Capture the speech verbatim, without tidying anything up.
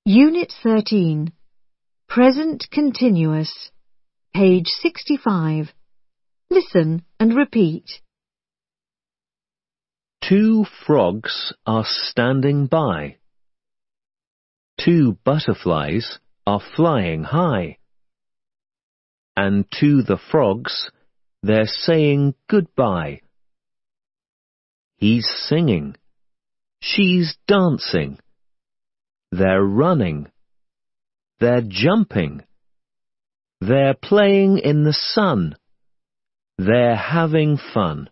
Unit thirteen. Present Continuous. Page sixty-five. Listen and repeat. Two frogs are standing by. Two butterflies are flying high. And to the frogs they're saying goodbye. He's singing. She's dancing. They're running. They're jumping. They're playing in the sun. They're having fun.